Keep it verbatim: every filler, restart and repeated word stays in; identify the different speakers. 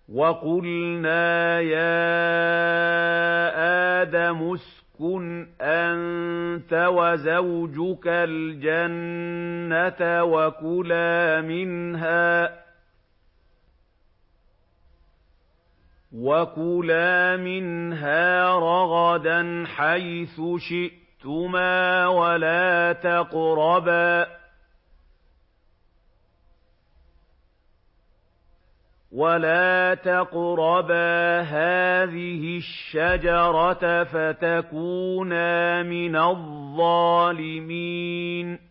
Speaker 1: وَقُلْنَا يَا آدَمُ اسْكُنْ أَنتَ وَزَوْجُكَ الْجَنَّةَ وَكُلَا مِنْهَا وَكُلَا مِنْهَا رَغَدًا حَيْثُ شِئْتُمَا وَلَا تَقْرَبَا وَلَا تَقْرَبَا هَٰذِهِ الشَّجَرَةَ فَتَكُونَا مِنَ الظَّالِمِينَ